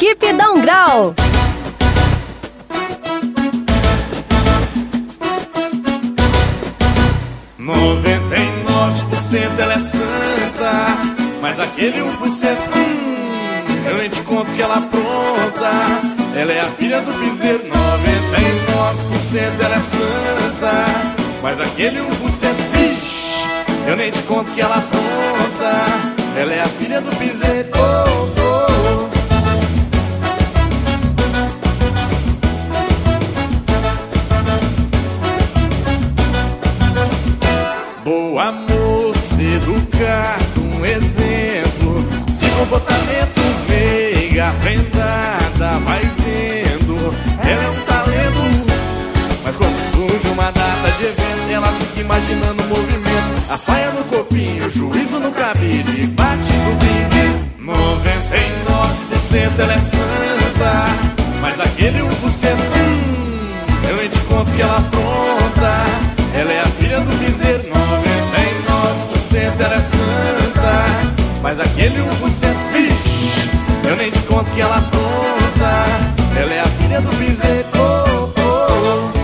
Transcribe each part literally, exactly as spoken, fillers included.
Equipe Dá um Grau. noventa e nove por cento ela é santa, mas aquele um por cento, hum, eu nem te conto que ela apronta. Ela é a filha do piseiro. Noventa e nove por cento ela é santa, mas aquele um por cento, vixe, eu nem te conto que ela apronta. Ela é a filha do piseiro. Oh, oh. Boa moça, educada, um exemplo de comportamento meiga, aprendada, vai vendo. Ela é um talento, mas quando surge uma data de evento, ela fica imaginando o movimento. A saia no copinho, o juízo no cabide, bate no brinde. Noventa e nove por cento ela é santa, mas aquele um por cento, hum, eu nem te conto que ela apronta. Ela é a filha do piseiro. Noventa e nove por cento ela é santa, mas aquele um por cento, vixe, eu nem te conto que ela apronta. Ela é a filha do piseiro. Oh, oh, oh.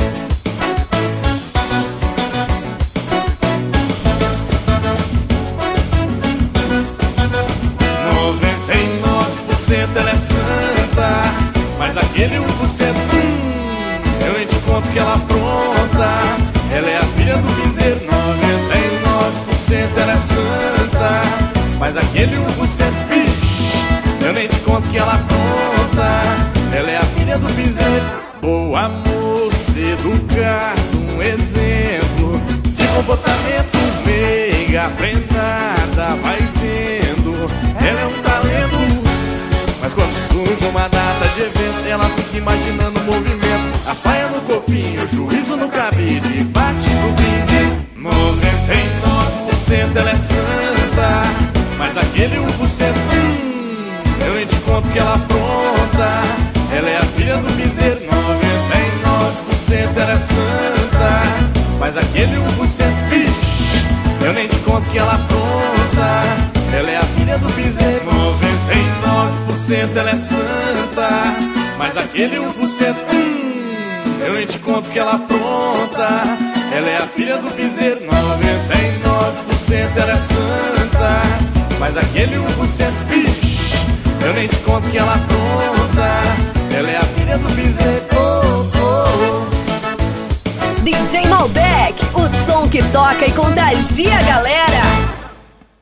Noventa e nove por cento ela é santa, mas aquele um por cento, hum, eu nem te conto que ela apronta. Ela é a filha do piseiro. Noventa e nove por cento ela é santa, mas aquele um por cento, vixe, eu nem te conto que ela apronta. Ela é a filha do piseiro. Boa moça, educada, um exemplo de comportamento meiga, aprendada, vai vendo. Ela é um talento, mas quando surge uma data de evento, ela fica imaginando o movimento. A saia no copinho, o juízo no cabide, bate no brinde. Noventa e nove por cento ela é santa, mas aquele um por cento, hum, eu nem te conto que ela apronta. Ela é a filha do piseiro. Noventa e nove por cento ela é santa, mas aquele um por cento, vixe, eu nem te conto que ela apronta. Ela é a filha do piseiro. Noventa e nove por cento ela é santa, mas aquele um por cento, hum, eu nem te conto que ela apronta. Ela é a filha do piseiro. Noventa e nove por cento ela é santa, mas aquele um por cento, vixe, eu nem te conto que ela apronta. Ela é a filha do piseiro. Oh, oh, oh. D J Malbec, o som que toca e contagia a galera.